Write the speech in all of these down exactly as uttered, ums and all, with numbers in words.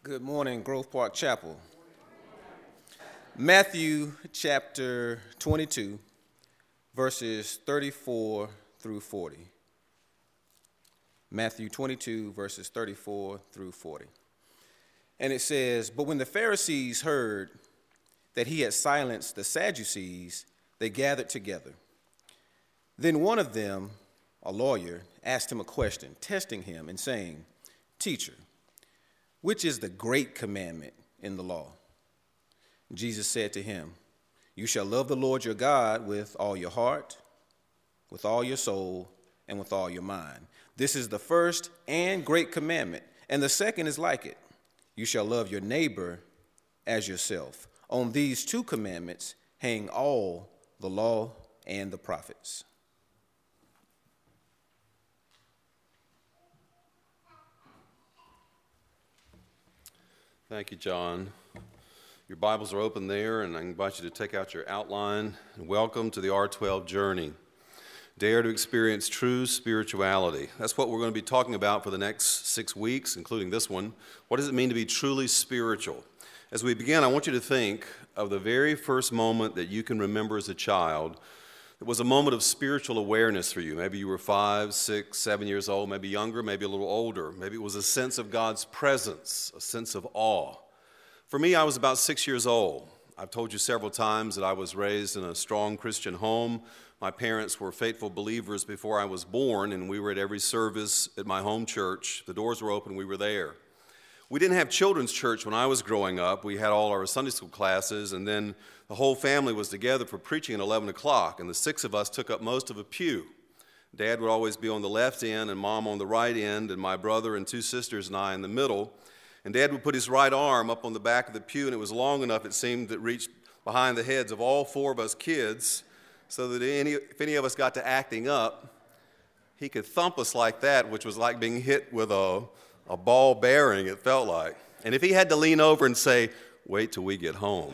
Good morning, Grove Park Chapel. Matthew chapter twenty-two, verses thirty-four through forty. Matthew twenty-two, verses thirty-four through forty. And it says, "But when the Pharisees heard that he had silenced the Sadducees, they gathered together. Then one of them, a lawyer, asked him a question, testing him and saying, 'Teacher, which is the great commandment in the law?' Jesus said to him, 'You shall love the Lord your God with all your heart, with all your soul, and with all your mind. This is the first and great commandment, and the second is like it. You shall love your neighbor as yourself. On these two commandments hang all the law and the prophets.'" Thank you, John. Your Bibles are open there, and I invite you to take out your outline. And welcome to the R twelve journey. Dare to experience true spirituality. That's what we're going to be talking about for the next six weeks, including this one. What does it mean to be truly spiritual? As we begin, I want you to think of the very first moment that you can remember as a child. It was a moment of spiritual awareness for you. Maybe you were five, six, seven years old, maybe younger, maybe a little older. Maybe it was a sense of God's presence, a sense of awe. For me, I was about six years old. I've told you several times that I was raised in a strong Christian home. My parents were faithful believers before I was born, and we were at every service at my home church. The doors were open, we were there. We didn't have children's church when I was growing up. We had all our Sunday school classes, and then the whole family was together for preaching at eleven o'clock, and the six of us took up most of a pew. Dad would always be on the left end, and Mom on the right end, and my brother and two sisters and I in the middle. And Dad would put his right arm up on the back of the pew, and it was long enough, it seemed, that reached behind the heads of all four of us kids, so that any, if any of us got to acting up, he could thump us like that, which was like being hit with a A ball bearing, it felt like. And if he had to lean over and say, "Wait till we get home,"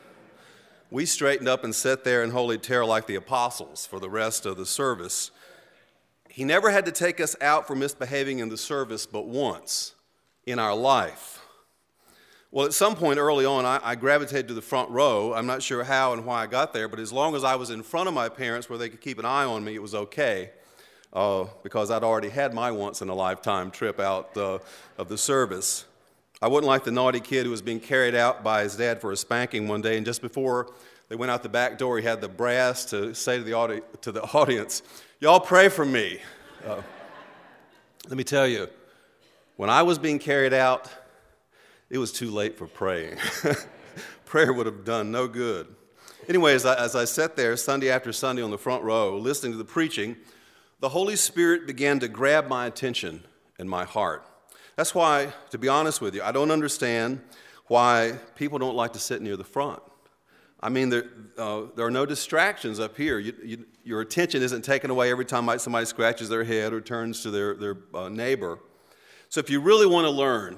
we straightened up and sat there in holy terror like the apostles for the rest of the service. He never had to take us out for misbehaving in the service but once in our life. Well, at some point early on, I, I gravitated to the front row. I'm not sure how and why I got there, but as long as I was in front of my parents where they could keep an eye on me, it was okay. Uh, because I'd already had my once-in-a-lifetime trip out uh, of the service. I wasn't like the naughty kid who was being carried out by his dad for a spanking one day, and just before they went out the back door, he had the brass to say to the, audi- to the audience, "Y'all pray for me." Uh, let me tell you, when I was being carried out, it was too late for praying. Prayer would have done no good. Anyway, as I, as I sat there Sunday after Sunday on the front row, listening to the preaching, the Holy Spirit began to grab my attention and my heart. That's why, to be honest with you, I don't understand why people don't like to sit near the front. I mean, there, uh, there are no distractions up here. You, you, your attention isn't taken away every time somebody scratches their head or turns to their, their uh, neighbor. So if you really want to learn,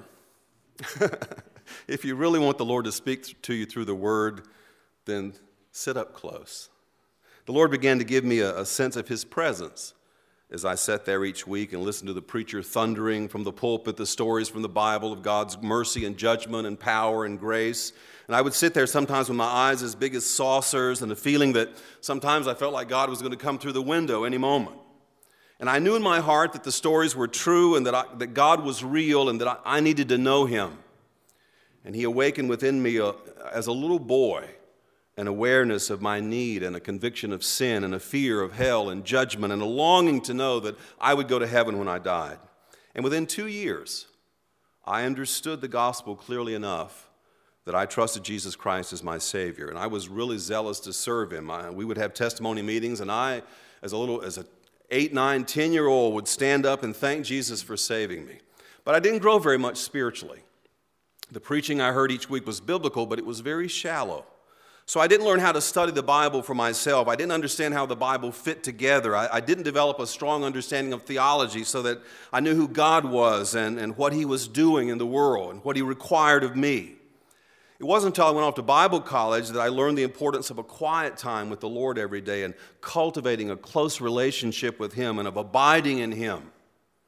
if you really want the Lord to speak to you through the Word, then sit up close. The Lord began to give me a, a sense of His presence as I sat there each week and listened to the preacher thundering from the pulpit the stories from the Bible of God's mercy and judgment and power and grace. And I would sit there sometimes with my eyes as big as saucers and the feeling that sometimes I felt like God was going to come through the window any moment. And I knew in my heart that the stories were true and that, I, that God was real and that I, I needed to know Him. And He awakened within me a, as a little boy an awareness of my need and a conviction of sin and a fear of hell and judgment and a longing to know that I would go to heaven when I died. And within two years, I understood the gospel clearly enough that I trusted Jesus Christ as my Savior. And I was really zealous to serve Him. I, we would have testimony meetings, and I, as a little, as a eight, nine, ten-year-old, would stand up and thank Jesus for saving me. But I didn't grow very much spiritually. The preaching I heard each week was biblical, but it was very shallow. So I didn't learn how to study the Bible for myself. I didn't understand how the Bible fit together. I, I didn't develop a strong understanding of theology so that I knew who God was and, and what He was doing in the world and what He required of me. It wasn't until I went off to Bible college that I learned the importance of a quiet time with the Lord every day and cultivating a close relationship with Him and of abiding in Him.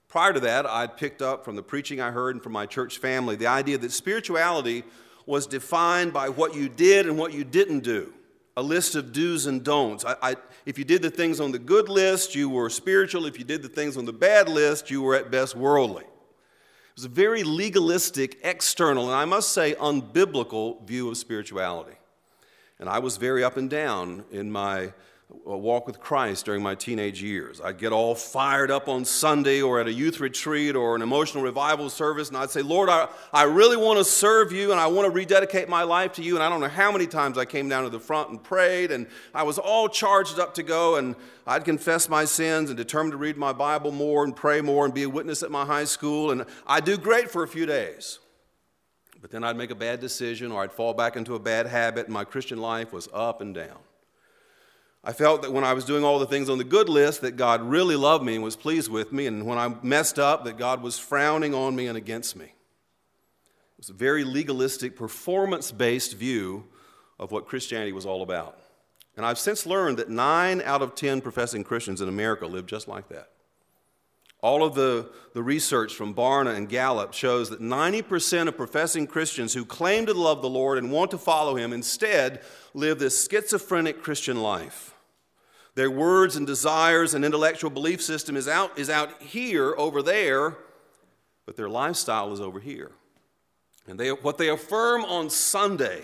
Prior to that, I'd picked up from the preaching I heard and from my church family the idea that spirituality was defined by what you did and what you didn't do, a list of do's and don'ts. I, I, if you did the things on the good list, you were spiritual. If you did the things on the bad list, you were at best worldly. It was a very legalistic, external, and I must say unbiblical view of spirituality. And I was very up and down in my walk with Christ during my teenage years. I'd get all fired up on Sunday or at a youth retreat or an emotional revival service, and I'd say, Lord, I, I really want to serve you, and I want to rededicate my life to you. And I don't know how many times I came down to the front and prayed, and I was all charged up to go, and I'd confess my sins and determined to read my Bible more and pray more and be a witness at my high school, and I'd do great for a few days. But then I'd make a bad decision, or I'd fall back into a bad habit, and my Christian life was up and down. I felt that when I was doing all the things on the good list that God really loved me and was pleased with me, and when I messed up that God was frowning on me and against me. It was a very legalistic, performance-based view of what Christianity was all about. And I've since learned that nine out of ten professing Christians in America live just like that. All of the, the research from Barna and Gallup shows that ninety percent of professing Christians who claim to love the Lord and want to follow Him instead live this schizophrenic Christian life. Their words and desires and intellectual belief system is out, is out here, over there, but their lifestyle is over here. And they, what they affirm on Sunday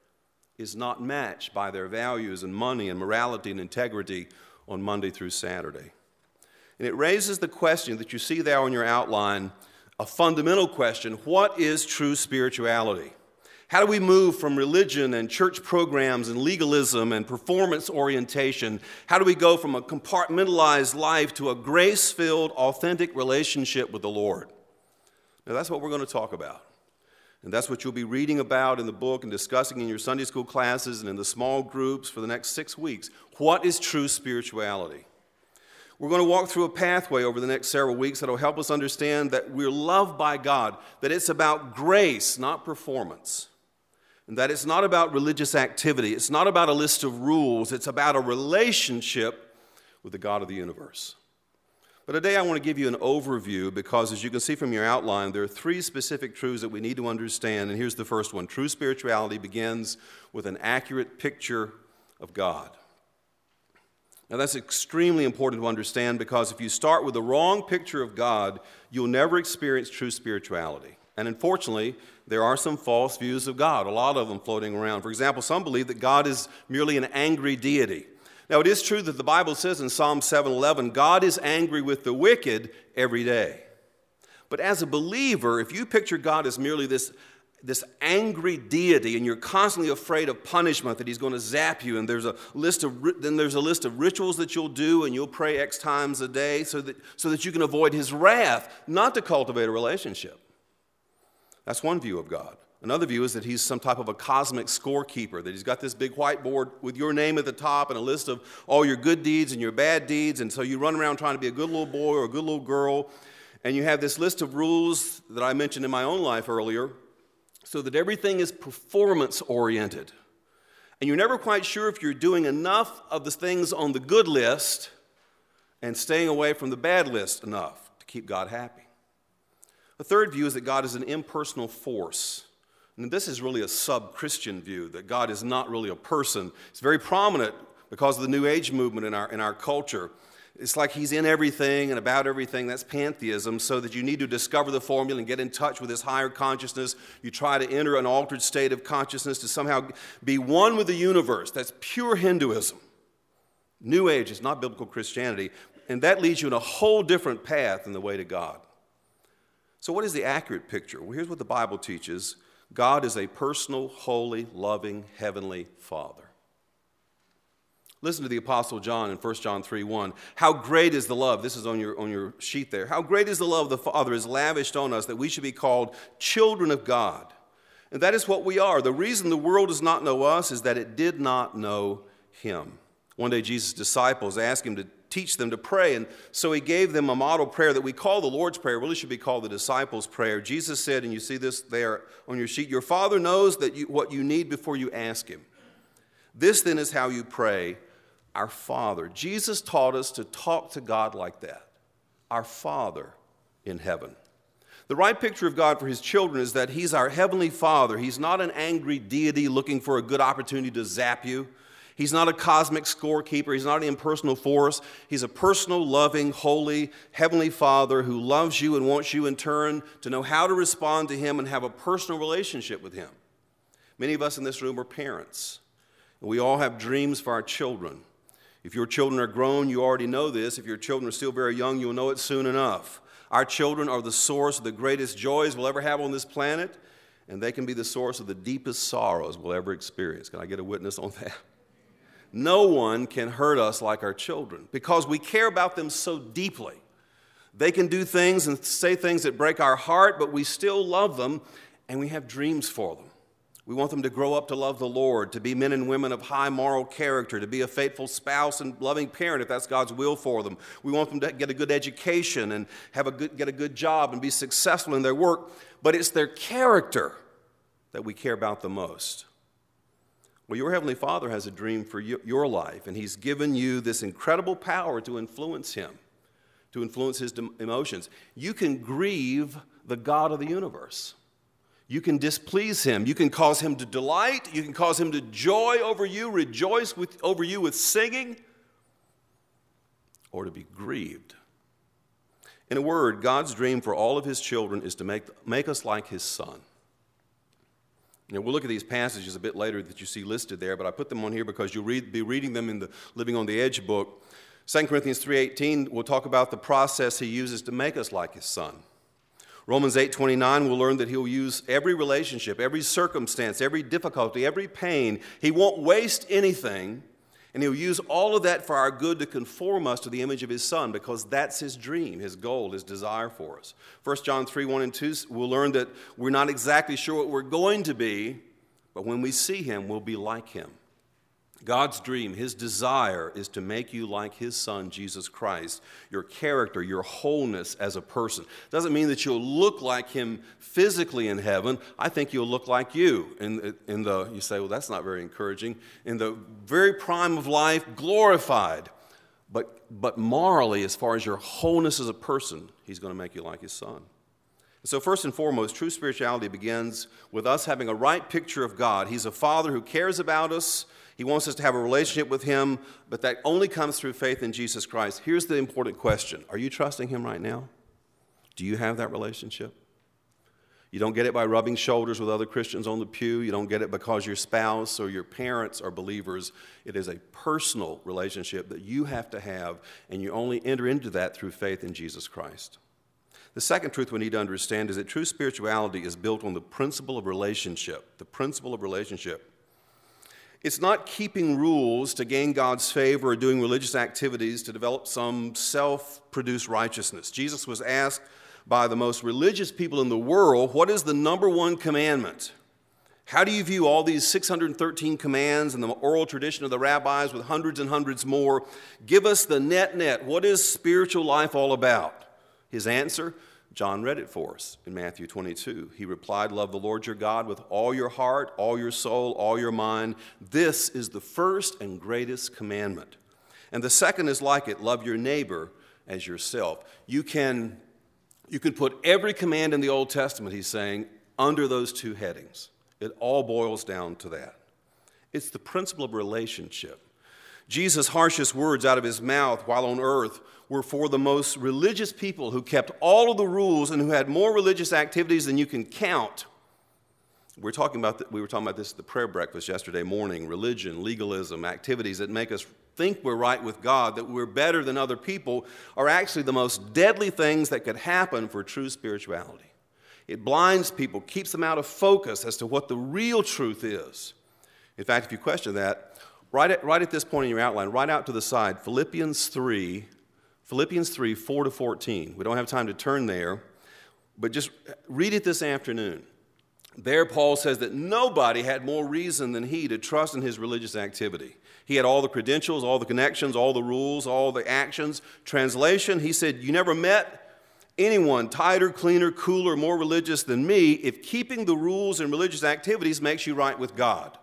is not matched by their values and money and morality and integrity on Monday through Saturday. And it raises the question that you see there on your outline, a fundamental question: what is true spirituality? How do we move from religion and church programs and legalism and performance orientation? How do we go from a compartmentalized life to a grace-filled, authentic relationship with the Lord? Now, that's what we're going to talk about. And that's what you'll be reading about in the book and discussing in your Sunday school classes and in the small groups for the next six weeks. What is true spirituality? We're going to walk through a pathway over the next several weeks that will help us understand that we're loved by God, that it's about grace, not performance, and that it's not about religious activity. It's not about a list of rules. It's about a relationship with the God of the universe. But today I want to give you an overview because, as you can see from your outline, there are three specific truths that we need to understand, and here's the first one. True spirituality begins with an accurate picture of God. Now, that's extremely important to understand because if you start with the wrong picture of God, you'll never experience true spirituality. And unfortunately, there are some false views of God, a lot of them floating around. For example, some believe that God is merely an angry deity. Now, it is true that the Bible says in Psalm seven eleven, God is angry with the wicked every day. But as a believer, if you picture God as merely this this angry deity, and you're constantly afraid of punishment, that He's going to zap you, and there's a list of then there's a list of rituals that you'll do, and you'll pray X times a day so that so that you can avoid His wrath, not to cultivate a relationship. That's one view of God. Another view is that He's some type of a cosmic scorekeeper, that He's got this big whiteboard with your name at the top and a list of all your good deeds and your bad deeds, and so you run around trying to be a good little boy or a good little girl, and you have this list of rules that I mentioned in my own life earlier, so that everything is performance-oriented. And you're never quite sure if you're doing enough of the things on the good list and staying away from the bad list enough to keep God happy. The third view is that God is an impersonal force. And this is really a sub-Christian view, that God is not really a person. It's very prominent because of the New Age movement in our, in our culture. It's like He's in everything and about everything. That's pantheism, so that you need to discover the formula and get in touch with this higher consciousness. You try to enter an altered state of consciousness to somehow be one with the universe. That's pure Hinduism. New Age is not biblical Christianity, and that leads you in a whole different path than the way to God. So what is the accurate picture? Well, here's what the Bible teaches. God is a personal, holy, loving, heavenly Father. Listen to the Apostle John in First John three one. How great is the love, this is on your, on your sheet there. How great is the love the Father has lavished on us that we should be called children of God. And that is what we are. The reason the world does not know us is that it did not know Him. One day Jesus' disciples asked Him to teach them to pray, and so He gave them a model prayer that we call the Lord's Prayer. It really should be called the Disciples' Prayer. Jesus said, and you see this there on your sheet, your Father knows that you, what you need before you ask Him. This then is how you pray, our Father. Jesus taught us to talk to God like that. Our Father in heaven. The right picture of God for his children is that he's our heavenly Father. He's not an angry deity looking for a good opportunity to zap you. He's not a cosmic scorekeeper. He's not an impersonal force. He's a personal, loving, holy, heavenly Father who loves you and wants you in turn to know how to respond to him and have a personal relationship with him. Many of us in this room are parents, and we all have dreams for our children. If your children are grown, you already know this. If your children are still very young, you'll know it soon enough. Our children are the source of the greatest joys we'll ever have on this planet, and they can be the source of the deepest sorrows we'll ever experience. Can I get a witness on that? No one can hurt us like our children because we care about them so deeply. They can do things and say things that break our heart, but we still love them, and we have dreams for them. We want them to grow up to love the Lord, to be men and women of high moral character, to be a faithful spouse and loving parent if that's God's will for them. We want them to get a good education and have a good, get a good job and be successful in their work, but it's their character that we care about the most. Well, your Heavenly Father has a dream for you, your life, and he's given you this incredible power to influence him, to influence his emotions. You can grieve the God of the universe. You can displease him. You can cause him to delight. You can cause him to joy over you, rejoice with, over you with singing, or to be grieved. In a word, God's dream for all of his children is to make, make us like his Son. You know, we'll look at these passages a bit later that you see listed there, but I put them on here because you'll read, be reading them in the Living on the Edge book. Second Corinthians three eighteen will talk about the process he uses to make us like his Son. Romans eight twenty-nine will learn that he'll use every relationship, every circumstance, every difficulty, every pain. He won't waste anything, and he'll use all of that for our good to conform us to the image of his Son because that's his dream, his goal, his desire for us. First John three one and two we'll learn that we're not exactly sure what we're going to be, but when we see him, we'll be like him. God's dream, his desire, is to make you like his Son, Jesus Christ, your character, your wholeness as a person. Doesn't mean that you'll look like him physically in heaven. I think you'll look like you. In, in the, you say, well, that's not very encouraging. In the very prime of life, glorified. But, but morally, as far as your wholeness as a person, he's going to make you like his Son. So first and foremost, true spirituality begins with us having a right picture of God. He's a Father who cares about us. He wants us to have a relationship with him, but that only comes through faith in Jesus Christ. Here's the important question. Are you trusting him right now? Do you have that relationship? You don't get it by rubbing shoulders with other Christians on the pew. You don't get it because your spouse or your parents are believers. It is a personal relationship that you have to have, and you only enter into that through faith in Jesus Christ. The second truth we need to understand is that true spirituality is built on the principle of relationship, the principle of relationship. It's not keeping rules to gain God's favor or doing religious activities to develop some self-produced righteousness. Jesus was asked by the most religious people in the world, what is the number one commandment? How do you view all these six hundred thirteen commands and the oral tradition of the rabbis with hundreds and hundreds more? Give us the net-net. What is spiritual life all about? His answer, John read it for us in Matthew twenty-two. He replied, love the Lord your God with all your heart, all your soul, all your mind. This is the first and greatest commandment. And the second is like it, love your neighbor as yourself. You can, you can put every command in the Old Testament, he's saying, under those two headings. It all boils down to that. It's the principle of relationship. Jesus' harshest words out of his mouth while on earth were for the most religious people who kept all of the rules and who had more religious activities than you can count. We're talking about the, we were talking about this at the prayer breakfast yesterday morning. Religion, legalism, activities that make us think we're right with God, that we're better than other people, are actually the most deadly things that could happen for true spirituality. It blinds people, keeps them out of focus as to what the real truth is. In fact, if you question that, right at, right at this point in your outline, right out to the side, Philippians three, Philippians three, four to fourteen. We don't have time to turn there, but just read it this afternoon. There, Paul says that nobody had more reason than he to trust in his religious activity. He had all the credentials, all the connections, all the rules, all the actions. Translation, he said, you never met anyone tighter, cleaner, cooler, more religious than me if keeping the rules and religious activities makes you right with God.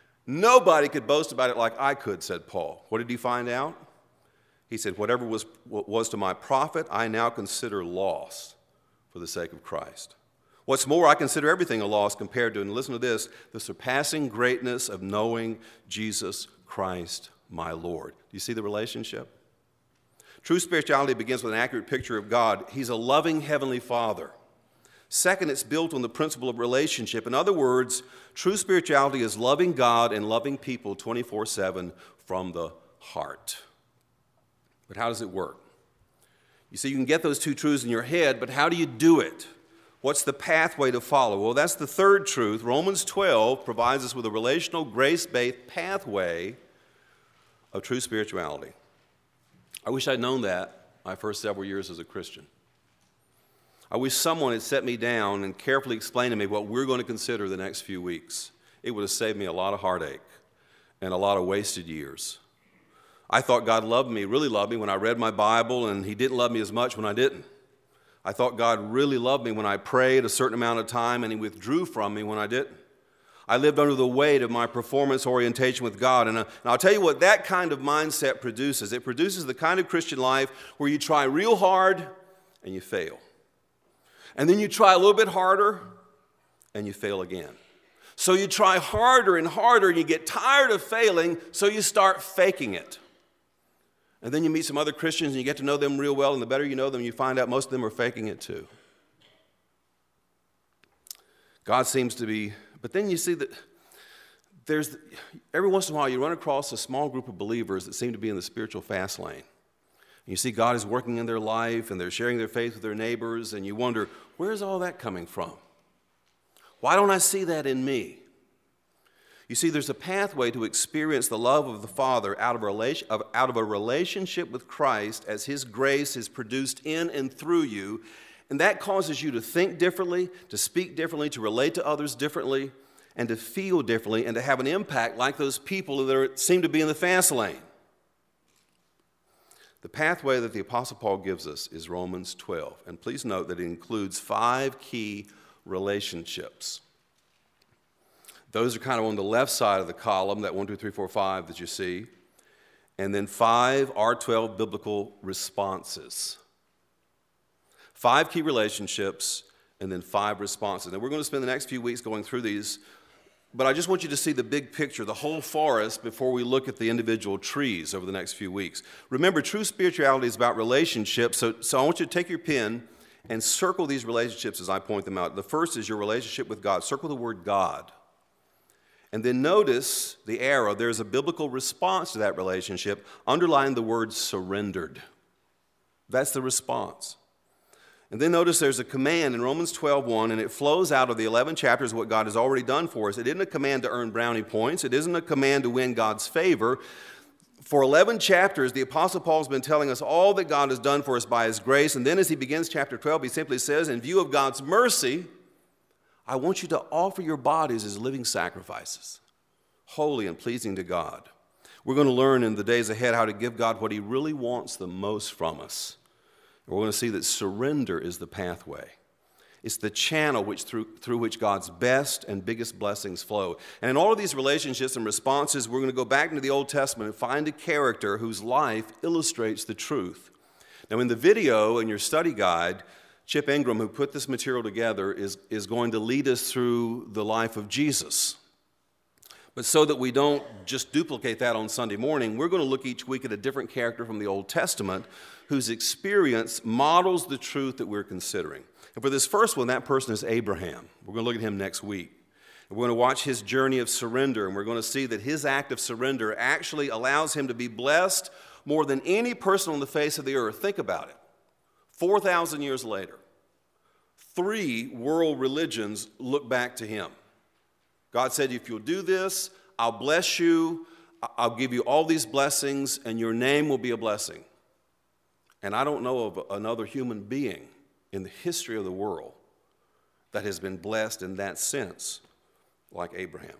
Nobody could boast about it like I could, said Paul. What did he find out? He said, whatever was, was to my profit, I now consider loss for the sake of Christ. What's more, I consider everything a loss compared to, and listen to this, the surpassing greatness of knowing Jesus Christ, my Lord. Do you see the relationship? True spirituality begins with an accurate picture of God. He's a loving Heavenly Father. Second, it's built on the principle of relationship. In other words, true spirituality is loving God and loving people twenty-four seven from the heart. But how does it work? You see, you can get those two truths in your head, but how do you do it? What's the pathway to follow? Well, that's the third truth. Romans twelve provides us with a relational, grace-based pathway of true spirituality. I wish I'd known that my first several years as a Christian. I wish someone had set me down and carefully explained to me what we're going to consider the next few weeks. It would have saved me a lot of heartache and a lot of wasted years. I thought God loved me, really loved me when I read my Bible, and He didn't love me as much when I didn't. I thought God really loved me when I prayed a certain amount of time, and He withdrew from me when I didn't. I lived under the weight of my performance orientation with God. And, uh, and I'll tell you what that kind of mindset produces. It produces the kind of Christian life where you try real hard and you fail. And then you try a little bit harder and you fail again. So you try harder and harder and you get tired of failing, so you start faking it. And then you meet some other Christians and you get to know them real well, and the better you know them, you find out most of them are faking it too. God seems to be, but then you see that there's, every once in a while you run across a small group of believers that seem to be in the spiritual fast lane. And you see God is working in their life and they're sharing their faith with their neighbors, and you wonder, where's all that coming from? Why don't I see that in me? You see, there's a pathway to experience the love of the Father out of a, relation, out of a relationship with Christ as His grace is produced in and through you. And that causes you to think differently, to speak differently, to relate to others differently, and to feel differently, and to have an impact like those people that are, seem to be in the fast lane. The pathway that the Apostle Paul gives us is Romans twelve. And please note that it includes five key relationships. Those are kind of on the left side of the column, that one, two, three, four, five that you see. And then five R twelve biblical responses. Five key relationships, and then five responses. Now, we're going to spend the next few weeks going through these, but I just want you to see the big picture, the whole forest, before we look at the individual trees over the next few weeks. Remember, true spirituality is about relationships, so, so I want you to take your pen and circle these relationships as I point them out. The first is your relationship with God. Circle the word God. And then notice the arrow. There's a biblical response to that relationship. Underline the word surrendered. That's the response. And then notice there's a command in Romans twelve one, and it flows out of the eleven chapters of what God has already done for us. It isn't a command to earn brownie points. It isn't a command to win God's favor. For eleven chapters, the Apostle Paul has been telling us all that God has done for us by His grace. And then as he begins chapter twelve, he simply says, in view of God's mercy, I want you to offer your bodies as living sacrifices, holy and pleasing to God. We're going to learn in the days ahead how to give God what He really wants the most from us. We're going to see that surrender is the pathway. It's the channel which through, through which God's best and biggest blessings flow. And in all of these relationships and responses, we're going to go back into the Old Testament and find a character whose life illustrates the truth. Now, in the video in your study guide, Chip Ingram, who put this material together, is, is going to lead us through the life of Jesus. But so that we don't just duplicate that on Sunday morning, we're going to look each week at a different character from the Old Testament whose experience models the truth that we're considering. And for this first one, that person is Abraham. We're going to look at him next week. And we're going to watch his journey of surrender, and we're going to see that his act of surrender actually allows him to be blessed more than any person on the face of the earth. Think about it. four thousand years later, three world religions look back to him. God said, if you'll do this, I'll bless you, I'll give you all these blessings, and your name will be a blessing. And I don't know of another human being in the history of the world that has been blessed in that sense like Abraham.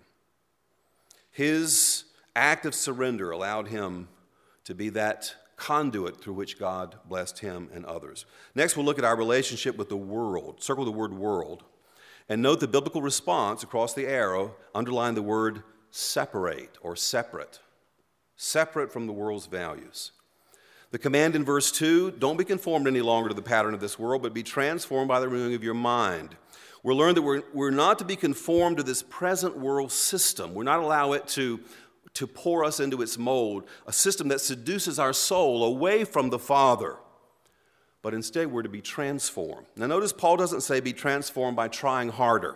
His act of surrender allowed him to be that conduit through which God blessed him and others. Next, we'll look at our relationship with the world. Circle the word world. And note the biblical response across the arrow. Underline the word separate or separate. Separate from the world's values. The command in verse two, don't be conformed any longer to the pattern of this world, but be transformed by the renewing of your mind. We'll learn that we're, we're not to be conformed to this present world system. We're not allow it to, to pour us into its mold, a system that seduces our soul away from the Father. But instead, we're to be transformed. Now notice Paul doesn't say be transformed by trying harder.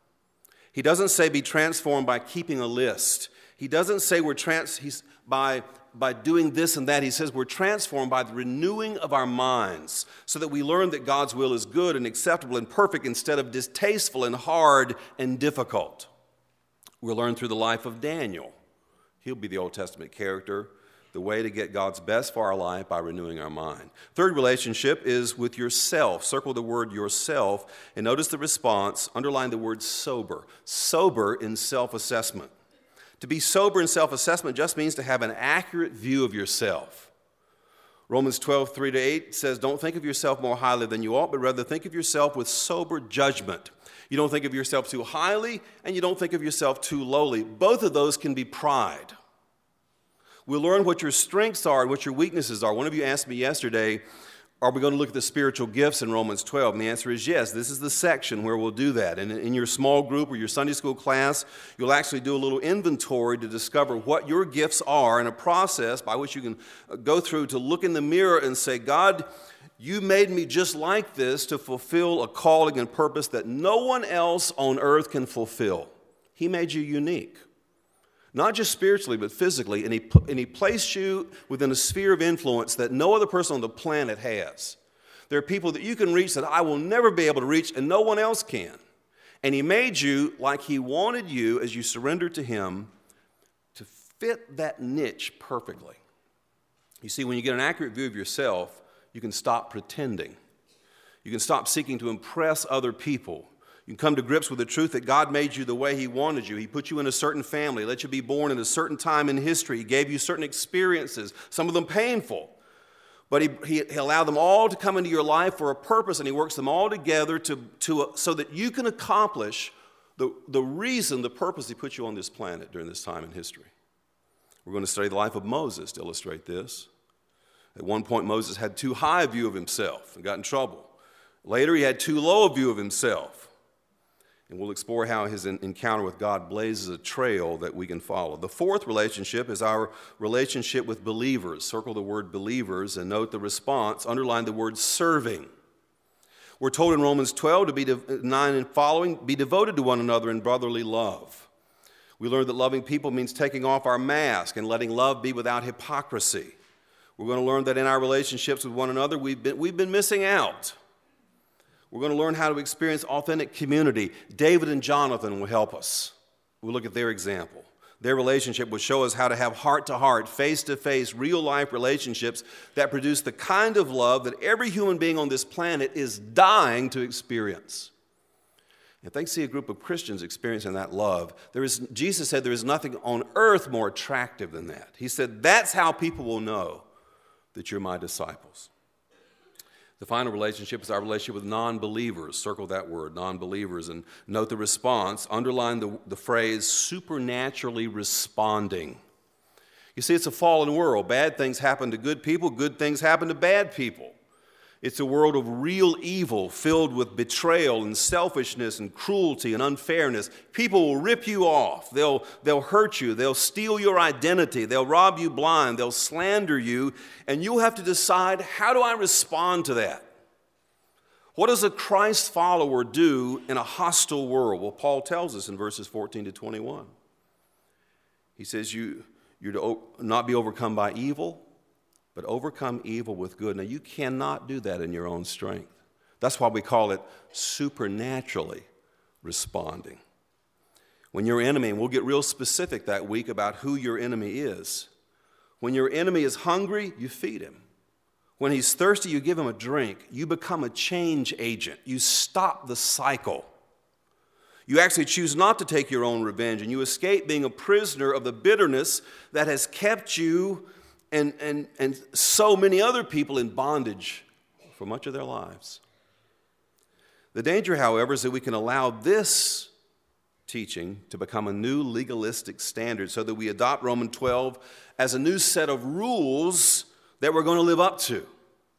He doesn't say be transformed by keeping a list. He doesn't say we're trans he's by by doing this and that. He says we're transformed by the renewing of our minds so that we learn that God's will is good and acceptable and perfect instead of distasteful and hard and difficult. We'll learn through the life of Daniel. He'll be the Old Testament character, the way to get God's best for our life by renewing our mind. Third relationship is with yourself. Circle the word yourself and notice the response. Underline the word sober. Sober in self-assessment. To be sober in self-assessment just means to have an accurate view of yourself. Romans twelve, three to eight says, don't think of yourself more highly than you ought, but rather think of yourself with sober judgment. You don't think of yourself too highly, and you don't think of yourself too lowly. Both of those can be pride. We'll learn what your strengths are and what your weaknesses are. One of you asked me yesterday, are we going to look at the spiritual gifts in Romans twelve? And the answer is yes. This is the section where we'll do that. And in your small group or your Sunday school class, you'll actually do a little inventory to discover what your gifts are and a process by which you can go through to look in the mirror and say, God, you made me just like this to fulfill a calling and purpose that no one else on earth can fulfill. He made you unique. Not just spiritually, but physically, and he, and he placed you within a sphere of influence that no other person on the planet has. There are people that you can reach that I will never be able to reach, and no one else can. And he made you like he wanted you as you surrendered to him to fit that niche perfectly. You see, when you get an accurate view of yourself, you can stop pretending. You can stop seeking to impress other people. You can come to grips with the truth that God made you the way he wanted you. He put you in a certain family, let you be born in a certain time in history. He gave you certain experiences, some of them painful. But he, he, he allowed them all to come into your life for a purpose, and he works them all together to, to, so that you can accomplish the, the reason, the purpose he put you on this planet during this time in history. We're going to study the life of Moses to illustrate this. At one point, Moses had too high a view of himself and got in trouble. Later, he had too low a view of himself. And we'll explore how his encounter with God blazes a trail that we can follow. The fourth relationship is our relationship with believers. Circle the word believers and note the response. Underline the word serving. We're told in Romans twelve to be de- nine and following, be devoted to one another in brotherly love. We learned that loving people means taking off our mask and letting love be without hypocrisy. We're going to learn that in our relationships with one another, we've been, we've been missing out. We're going to learn how to experience authentic community. David and Jonathan will help us. We'll look at their example. Their relationship will show us how to have heart-to-heart, face-to-face, real-life relationships that produce the kind of love that every human being on this planet is dying to experience. If they see a group of Christians experiencing that love, there is, Jesus said there is nothing on earth more attractive than that. He said that's how people will know that you're my disciples. The final relationship is our relationship with non-believers. Circle that word, non-believers, and note the response. Underline the, the phrase supernaturally responding. You see, it's a fallen world. Bad things happen to good people. Good things happen to bad people. It's a world of real evil filled with betrayal and selfishness and cruelty and unfairness. People will rip you off. They'll, they'll hurt you. They'll steal your identity. They'll rob you blind. They'll slander you. And you'll have to decide, how do I respond to that? What does a Christ follower do in a hostile world? Well, Paul tells us in verses fourteen to twenty-one. He says you, you're to not be overcome by evil, but overcome evil with good. Now, you cannot do that in your own strength. That's why we call it supernaturally responding. When your enemy, and we'll get real specific that week about who your enemy is. When your enemy is hungry, you feed him. When he's thirsty, you give him a drink. You become a change agent. You stop the cycle. You actually choose not to take your own revenge, and you escape being a prisoner of the bitterness that has kept you And, and, and so many other people in bondage for much of their lives. The danger, however, is that we can allow this teaching to become a new legalistic standard so that we adopt Romans twelve as a new set of rules that we're going to live up to.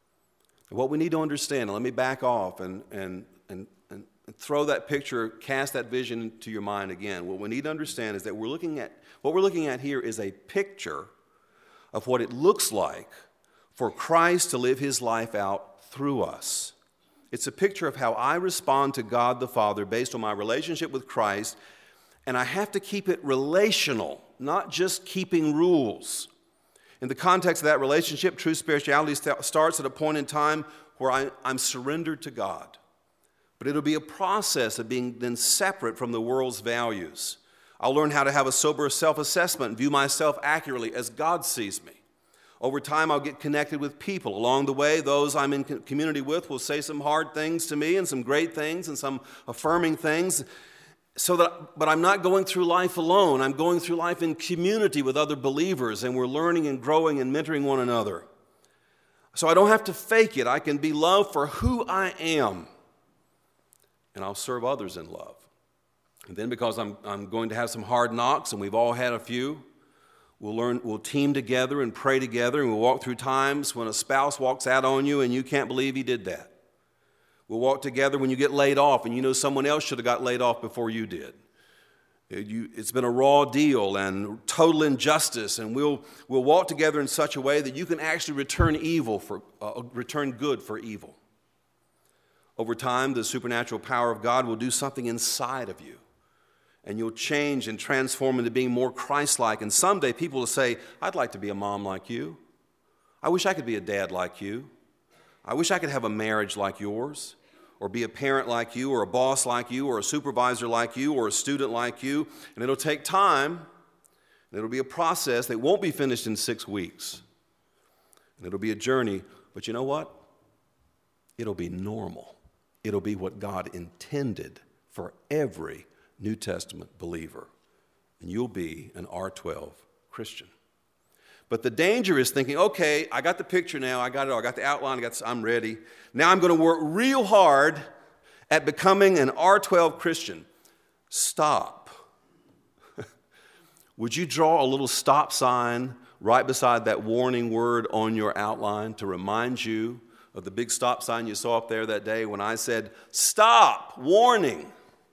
What we need to understand, and let me back off and, and, and, and throw that picture, cast that vision into your mind again. What we need to understand is that we're looking at, what we're looking at here is a picture of what it looks like for Christ to live his life out through us. It's a picture of how I respond to God the Father based on my relationship with Christ, and I have to keep it relational, not just keeping rules. In the context of that relationship, true spirituality st- starts at a point in time where I, I'm surrendered to God. But it'll be a process of being then separate from the world's values. I'll learn how to have a sober self-assessment and view myself accurately as God sees me. Over time, I'll get connected with people. Along the way, those I'm in community with will say some hard things to me and some great things and some affirming things. So that, but I'm not going through life alone. I'm going through life in community with other believers, and we're learning and growing and mentoring one another. So I don't have to fake it. I can be loved for who I am, and I'll serve others in love. And then because I'm, I'm going to have some hard knocks, and we've all had a few, we'll learn, we'll team together and pray together, and we'll walk through times when a spouse walks out on you and you can't believe he did that. We'll walk together when you get laid off and you know someone else should have got laid off before you did. It, you, it's been a raw deal and total injustice, and we'll, we'll walk together in such a way that you can actually return evil for, uh, return good for evil. Over time, the supernatural power of God will do something inside of you, and you'll change and transform into being more Christ-like. And someday people will say, I'd like to be a mom like you. I wish I could be a dad like you. I wish I could have a marriage like yours, or be a parent like you, or a boss like you, or a supervisor like you, or a student like you. And it'll take time, and it'll be a process that won't be finished in six weeks. And it'll be a journey, but you know what? It'll be normal. It'll be what God intended for every New Testament believer. And you'll be an R twelve Christian. But the danger is thinking, okay, I got the picture now, I got it all, I got the outline, I got this, I'm ready. Now I'm going to work real hard at becoming an R twelve Christian. Stop. Would you draw a little stop sign right beside that warning word on your outline to remind you of the big stop sign you saw up there that day when I said, stop, warning.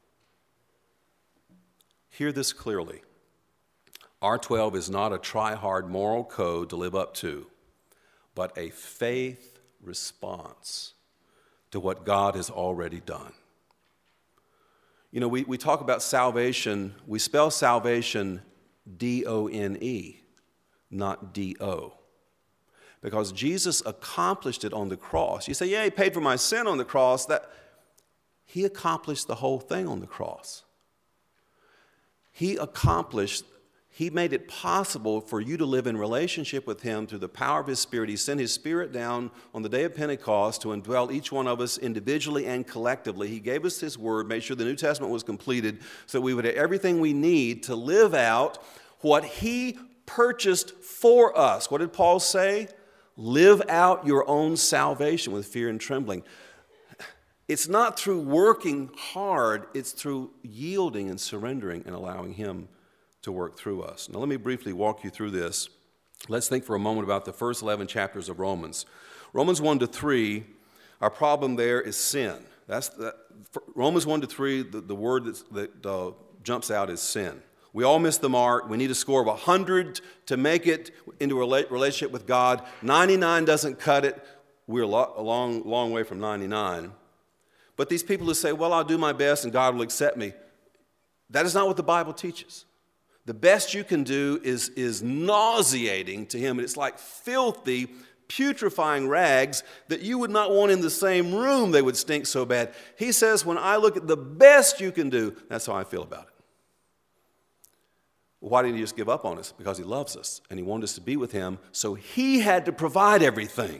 Hear this clearly. R twelve is not a try-hard moral code to live up to, but a faith response to what God has already done. You know, we, we talk about salvation, we spell salvation D O N E, not D O. Because Jesus accomplished it on the cross. You say, yeah, he paid for my sin on the cross. That he accomplished the whole thing on the cross. He accomplished, he made it possible for you to live in relationship with him through the power of his Spirit. He sent his Spirit down on the day of Pentecost to indwell each one of us individually and collectively. He gave us his word, made sure the New Testament was completed so that we would have everything we need to live out what he purchased for us. What did Paul say? Live out your own salvation with fear and trembling. It's not through working hard, it's through yielding and surrendering and allowing him to work through us. Now let me briefly walk you through this. Let's think for a moment about the first eleven chapters of Romans. Romans one to three, our problem there is sin. That's the, Romans one to three, the, the word that's, that uh, jumps out is sin. We all miss the mark. We need a score of one hundred to make it into a relationship with God. ninety-nine doesn't cut it. We're a long, long way from ninety-nine. But these people who say, well, I'll do my best and God will accept me, that is not what the Bible teaches. The best you can do is, is nauseating to him. It's like filthy, putrefying rags that you would not want in the same room. They would stink so bad. He says, when I look at the best you can do, that's how I feel about it. Why didn't he just give up on us? Because he loves us and he wanted us to be with him, so he had to provide everything.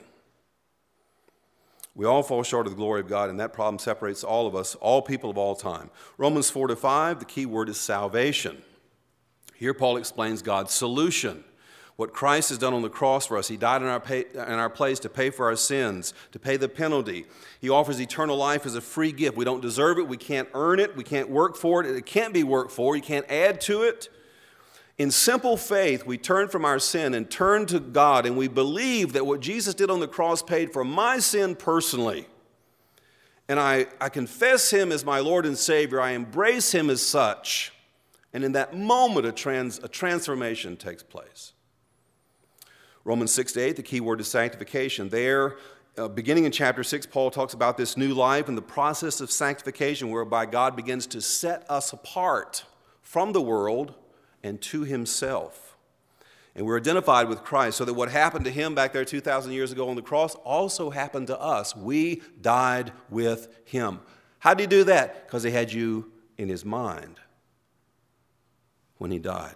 We all fall short of the glory of God, and that problem separates all of us, all people of all time. Romans four to five, the key word is salvation. Here Paul explains God's solution. What Christ has done on the cross for us. He died in our, pay, in our place to pay for our sins, to pay the penalty. He offers eternal life as a free gift. We don't deserve it. We can't earn it. We can't work for it. It can't be worked for. You can't add to it. In simple faith, we turn from our sin and turn to God, and we believe that what Jesus did on the cross paid for my sin personally. And I, I confess him as my Lord and Savior. I embrace him as such. And in that moment, a, trans, a transformation takes place. Romans six to eight, the key word is sanctification. There, uh, beginning in chapter six, Paul talks about this new life and the process of sanctification whereby God begins to set us apart from the world and to himself. And we're identified with Christ so that what happened to him back there two thousand years ago on the cross also happened to us. We died with him. How did he do that? Because he had you in his mind when he died.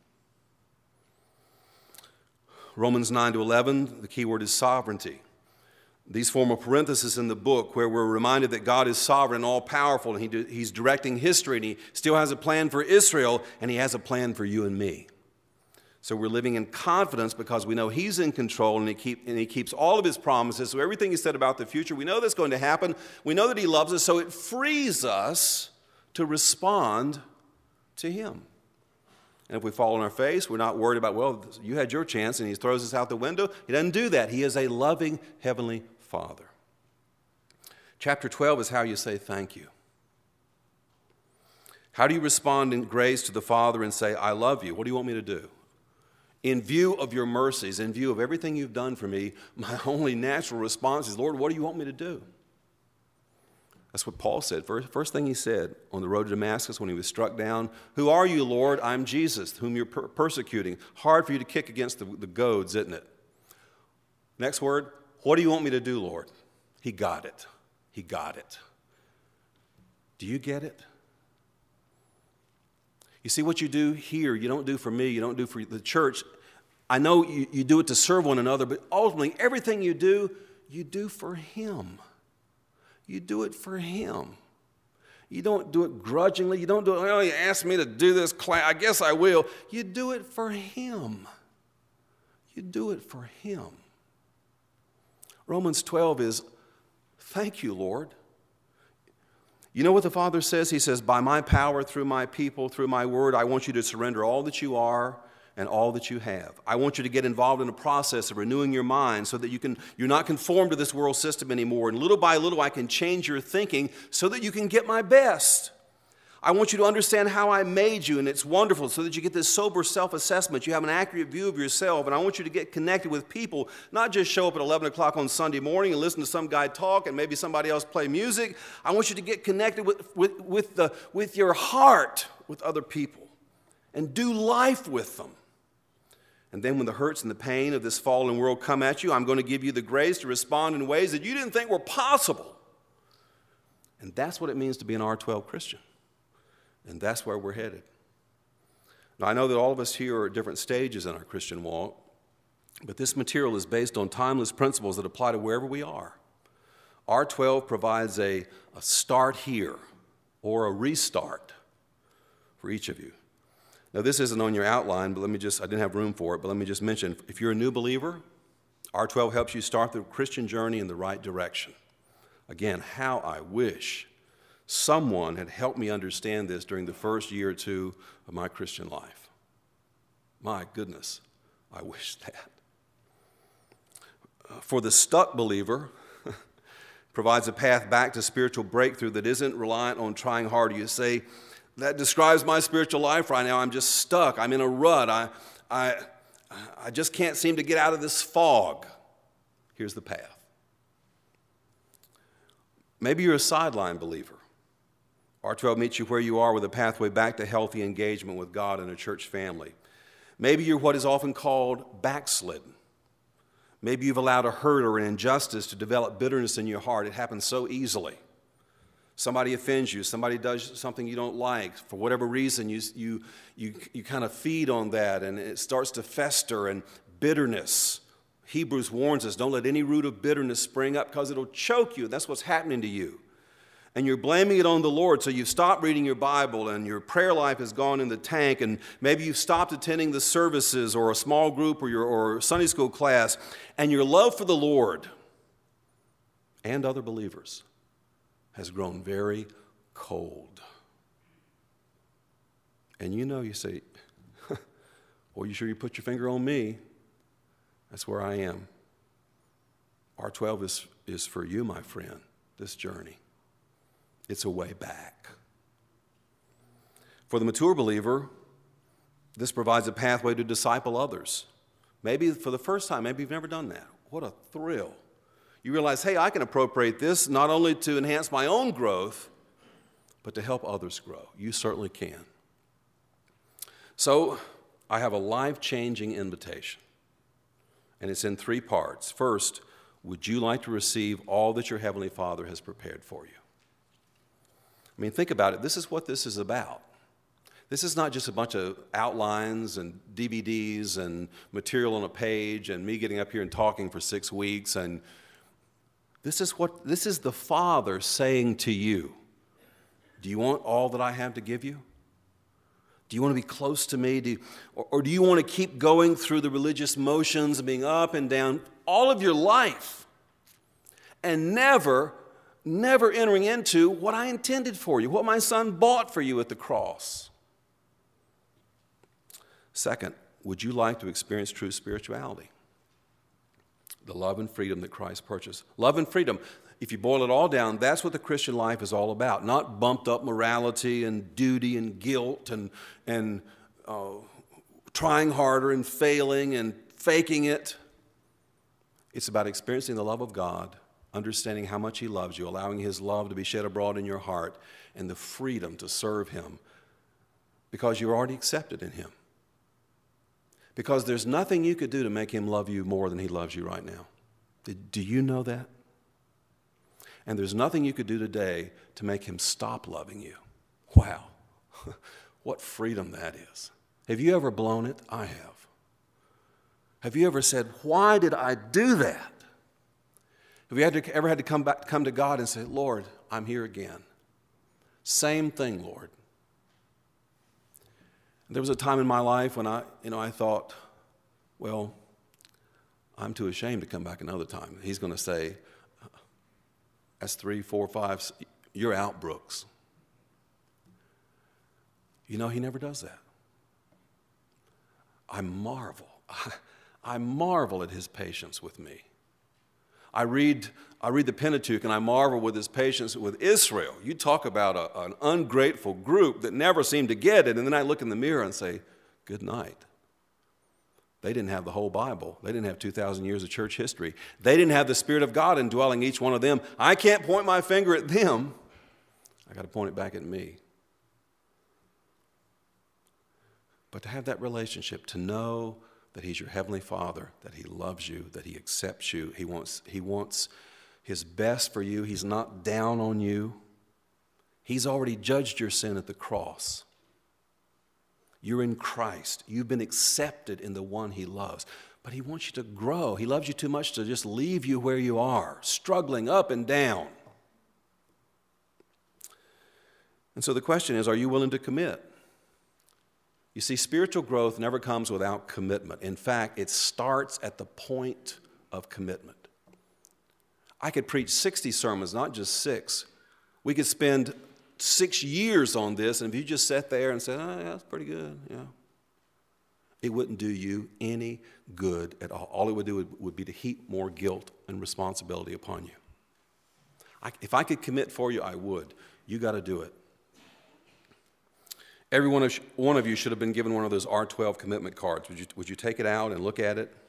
Romans nine to eleven, the key word is sovereignty. These form a parenthesis in the book where we're reminded that God is sovereign and all-powerful, and he do, he's directing history, and he still has a plan for Israel, and he has a plan for you and me. So we're living in confidence because we know he's in control, and he, keep, and he keeps all of his promises. So everything he said about the future, we know that's going to happen. We know that he loves us, so it frees us to respond to him. And if we fall on our face, we're not worried about, well, you had your chance, and he throws us out the window. He doesn't do that. He is a loving heavenly Father. Chapter twelve is how you say thank you. How do you respond in grace to the Father and say, I love you? What do you want me to do? In view of your mercies, in view of everything you've done for me, my only natural response is, Lord, what do you want me to do? That's what Paul said. First, first thing he said on the road to Damascus when he was struck down, who are you, Lord? I'm Jesus, whom you're per- persecuting. Hard for you to kick against the, the goads, isn't it? Next word, what do you want me to do, Lord? He got it. He got it. Do you get it? You see, what you do here, you don't do for me, you don't do for the church. I know you, you do it to serve one another, but ultimately, everything you do, you do for him. You do it for him. You don't do it grudgingly. You don't do it, oh, you asked me to do this class, I guess I will. You do it for him. You do it for him. Romans twelve is, thank you, Lord. You know what the Father says? He says, by my power, through my people, through my word, I want you to surrender all that you are and all that you have. I want you to get involved in a process of renewing your mind so that you can, you're not conformed to this world system anymore. And little by little, I can change your thinking so that you can get my best. I want you to understand how I made you, and it's wonderful, so that you get this sober self-assessment. You have an accurate view of yourself, and I want you to get connected with people, not just show up at eleven o'clock on Sunday morning and listen to some guy talk and maybe somebody else play music. I want you to get connected with, with, with, the, with your heart with other people and do life with them. And then when the hurts and the pain of this fallen world come at you, I'm going to give you the grace to respond in ways that you didn't think were possible. And that's what it means to be an R twelve Christian. And that's where we're headed. Now, I know that all of us here are at different stages in our Christian walk, but this material is based on timeless principles that apply to wherever we are. R twelve provides a, a start here or a restart for each of you. Now, this isn't on your outline, but let me just, I didn't have room for it, but let me just mention, if you're a new believer, R twelve helps you start the Christian journey in the right direction. Again, how I wish someone had helped me understand this during the first year or two of my Christian life. My goodness, I wish that. Uh, for the stuck believer, provides a path back to spiritual breakthrough that isn't reliant on trying harder. You say, that describes my spiritual life right now. I'm just stuck. I'm in a rut. I, I, I just can't seem to get out of this fog. Here's the path. Maybe you're a sideline believer. R twelve meets you where you are with a pathway back to healthy engagement with God and a church family. Maybe you're what is often called backslidden. Maybe you've allowed a hurt or an injustice to develop bitterness in your heart. It happens so easily. Somebody offends you. Somebody does something you don't like. For whatever reason, you, you, you, you kind of feed on that, and it starts to fester, and bitterness. Hebrews warns us, don't let any root of bitterness spring up because it'll choke you. That's what's happening to you. And you're blaming it on the Lord, so you've stopped reading your Bible and your prayer life has gone in the tank, and maybe you've stopped attending the services or a small group or your or Sunday school class, and your love for the Lord and other believers has grown very cold. And you know, you say, Well, you sure you put your finger on me? That's where I am. R twelve is, is for you, my friend, this journey. It's a way back. For the mature believer, this provides a pathway to disciple others. Maybe for the first time, maybe you've never done that. What a thrill. You realize, hey, I can appropriate this not only to enhance my own growth, but to help others grow. You certainly can. So, I have a life-changing invitation, and it's in three parts. First, would you like to receive all that your Heavenly Father has prepared for you? I mean, think about it. This is what this is about. This is not just a bunch of outlines and D V Ds and material on a page and me getting up here and talking for six weeks. And this is what this is the Father saying to you. Do you want all that I have to give you? Do you want to be close to me? Do you, or, or do you want to keep going through the religious motions and being up and down all of your life and never, never entering into what I intended for you, what my Son bought for you at the cross? Second, would you like to experience true spirituality? The love and freedom that Christ purchased. Love and freedom, if you boil it all down, that's what the Christian life is all about. Not bumped up morality and duty and guilt and, and uh, trying harder and failing and faking it. It's about experiencing the love of God, understanding how much He loves you, allowing His love to be shed abroad in your heart, and the freedom to serve Him because you're already accepted in Him. Because there's nothing you could do to make Him love you more than He loves you right now. Do you know that? And there's nothing you could do today to make Him stop loving you. Wow. What freedom that is. Have you ever blown it? I have. Have you ever said, why did I do that? Have you had to, ever had to come back, come to God and say, Lord, I'm here again. Same thing, Lord. There was a time in my life when I, you know, I thought, well, I'm too ashamed to come back another time. He's going to say, that's three, four, five, you're out, Brooks. You know, He never does that. I marvel. I, I marvel at His patience with me. I read, I read the Pentateuch and I marvel with His patience with Israel. You talk about a, an ungrateful group that never seemed to get it, and then I look in the mirror and say, good night. They didn't have the whole Bible. They didn't have two thousand years of church history. They didn't have the Spirit of God indwelling each one of them. I can't point my finger at them. I got to point it back at me. But to have that relationship, to know that He's your Heavenly Father, that He loves you, that He accepts you. He wants, he wants His best for you. He's not down on you. He's already judged your sin at the cross. You're in Christ. You've been accepted in the one He loves. But He wants you to grow. He loves you too much to just leave you where you are, struggling up and down. And so the question is, are you willing to commit? You see, spiritual growth never comes without commitment. In fact, it starts at the point of commitment. I could preach sixty sermons, not just six. We could spend six years on this, and if you just sat there and said, oh, yeah, that's pretty good, yeah, it wouldn't do you any good at all. All it would do would, would be to heap more guilt and responsibility upon you. I, if I could commit for you, I would. You got to do it. Every one of, one of you should have been given one of those R twelve commitment cards. Would you, would you take it out and look at it?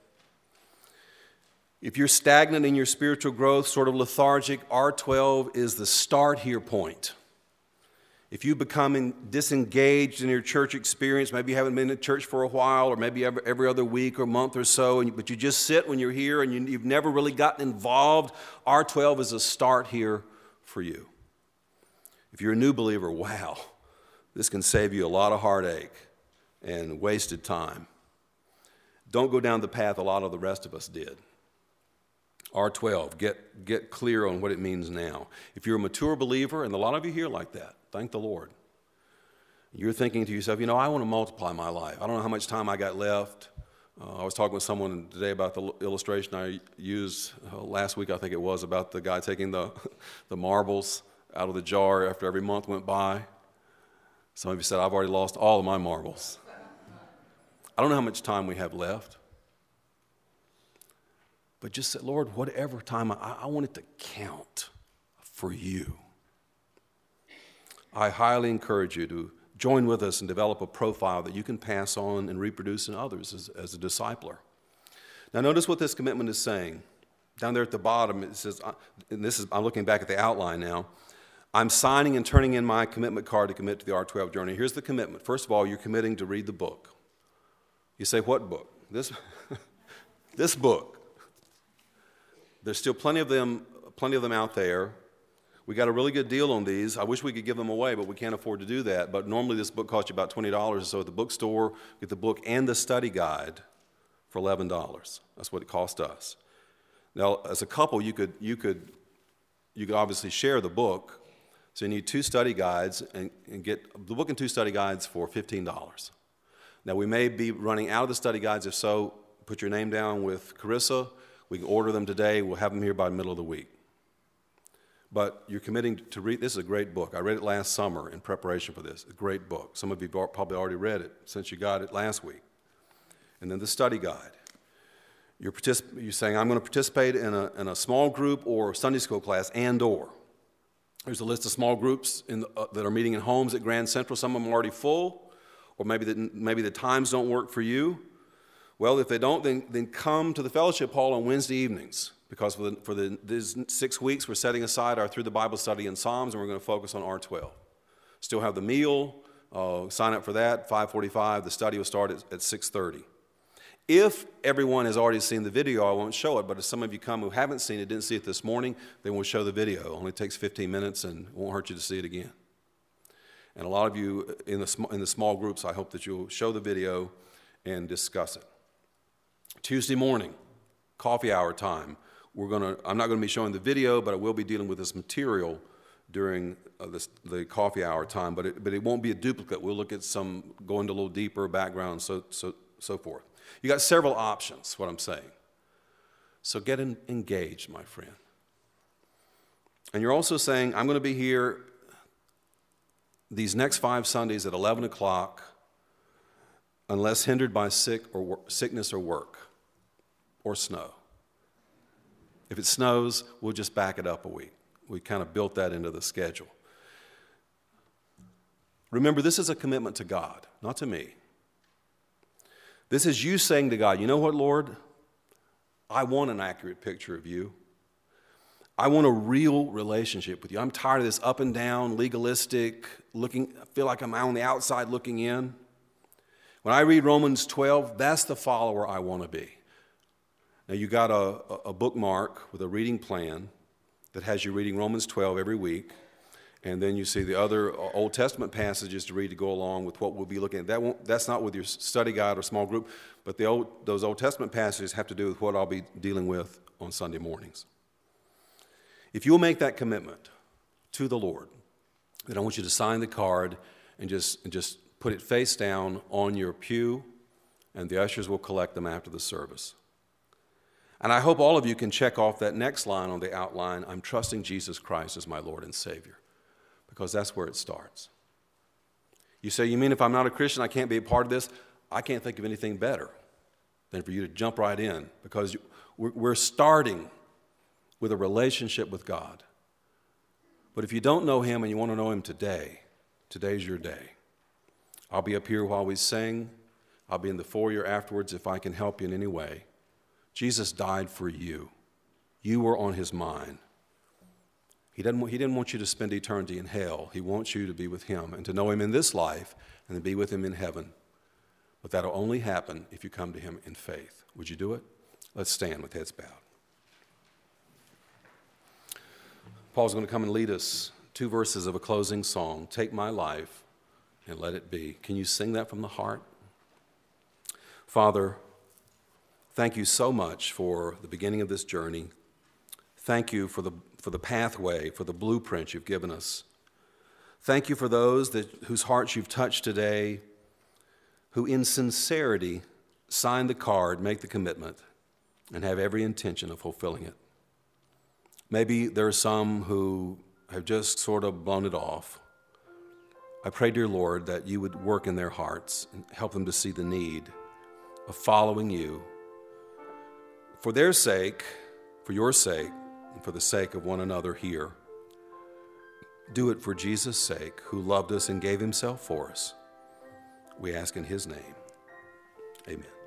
If you're stagnant in your spiritual growth, sort of lethargic, R twelve is the start here point. If you become disengaged in your church experience, maybe you haven't been in church for a while, or maybe every, every other week or month or so, and, but you just sit when you're here and you, you've never really gotten involved, R twelve is a start here for you. If you're a new believer, wow. This can save you a lot of heartache and wasted time. Don't go down the path a lot of the rest of us did. R twelve, get, get clear on what it means now. If you're a mature believer, and a lot of you here like that, thank the Lord. You're thinking to yourself, you know, I want to multiply my life. I don't know how much time I got left. Uh, I was talking with someone today about the illustration I used uh, last week, I think it was, about the guy taking the, the marbles out of the jar after every month went by. Some of you said, I've already lost all of my marbles. I don't know how much time we have left. But just say, Lord, whatever time, I, I want it to count for you. I highly encourage you to join with us and develop a profile that you can pass on and reproduce in others as, as a discipler. Now notice what this commitment is saying. Down there at the bottom, it says, and this is, I'm looking back at the outline now, I'm signing and turning in my commitment card to commit to the R twelve journey. Here's the commitment. First of all, you're committing to read the book. You say, what book? This, this book. There's still plenty of them, plenty of them out there. We got a really good deal on these. I wish we could give them away, but we can't afford to do that. But normally this book costs you about twenty dollars. So at the bookstore, get the book and the study guide for eleven dollars. That's what it cost us. Now, as a couple, you could, you could, you could obviously share the book. So you need two study guides and, and get the book and two study guides for fifteen dollars. Now, we may be running out of the study guides. If so, put your name down with Carissa. We can order them today. We'll have them here by the middle of the week. But you're committing to read. This is a great book. I read it last summer in preparation for this. A great book. Some of you have probably already read it since you got it last week. And then the study guide. You're, particip- you're saying, I'm going to participate in a, in a small group or Sunday school class and or. There's a list of small groups in the, uh, that are meeting in homes at Grand Central. Some of them are already full, or maybe the, maybe the times don't work for you. Well, if they don't, then, then come to the fellowship hall on Wednesday evenings, because for, the, for the, these six weeks we're setting aside our Through the Bible study in Psalms, and we're going to focus on R twelve. Still have the meal. Uh, sign up for that, five forty-five. The study will start at, at six thirty. If everyone has already seen the video, I won't show it, but if some of you come who haven't seen it, didn't see it this morning, then we'll show the video. It only takes fifteen minutes and it won't hurt you to see it again. And a lot of you in the, sm- in the small groups, I hope that you'll show the video and discuss it. Tuesday morning, coffee hour time. We're gonna, I'm not going to be showing the video, but I will be dealing with this material during uh, this, the coffee hour time, but it, but it won't be a duplicate. We'll look at some, go into a little deeper background, so, so, so forth. You got several options, what I'm saying. So get in, engaged, my friend. And you're also saying, I'm going to be here these next five Sundays at eleven o'clock unless hindered by sick or wor- sickness or work or snow. If it snows, we'll just back it up a week. We kind of built that into the schedule. Remember, this is a commitment to God, not to me. This is you saying to God, you know what, Lord? I want an accurate picture of you. I want a real relationship with you. I'm tired of this up and down, legalistic, looking, I feel like I'm on the outside looking in. When I read Romans twelve, that's the follower I want to be. Now, you got a, a bookmark with a reading plan that has you reading Romans twelve every week, and then you see the other Old Testament passages to read to go along with what we'll be looking at. That won't, that's not with your study guide or small group, but the old, those Old Testament passages have to do with what I'll be dealing with on Sunday mornings. If you'll make that commitment to the Lord, then I want you to sign the card and just, and just put it face down on your pew, and the ushers will collect them after the service. And I hope all of you can check off that next line on the outline, I'm trusting Jesus Christ as my Lord and Savior, because that's where it starts. You say, you mean if I'm not a Christian, I can't be a part of this? I can't think of anything better than for you to jump right in, because we're starting with a relationship with God. But if you don't know Him and you want to know Him today, today's your day. I'll be up here while we sing. I'll be in the foyer afterwards if I can help you in any way. Jesus died for you. You were on His mind. He didn't, he didn't want you to spend eternity in hell. He wants you to be with Him and to know Him in this life and to be with Him in heaven. But that'll only happen if you come to Him in faith. Would you do it? Let's stand with heads bowed. Paul's going to come and lead us two verses of a closing song, Take My Life and Let It Be. Can you sing that from the heart? Father, thank you so much for the beginning of this journey. Thank you for the, for the pathway, for the blueprint you've given us. Thank you for those that, whose hearts you've touched today, who in sincerity sign the card, make the commitment, and have every intention of fulfilling it. Maybe there are some who have just sort of blown it off. I pray, dear Lord, that you would work in their hearts and help them to see the need of following you for their sake, for your sake, and for the sake of one another here. Do it for Jesus' sake, who loved us and gave himself for us. We ask in his name. Amen.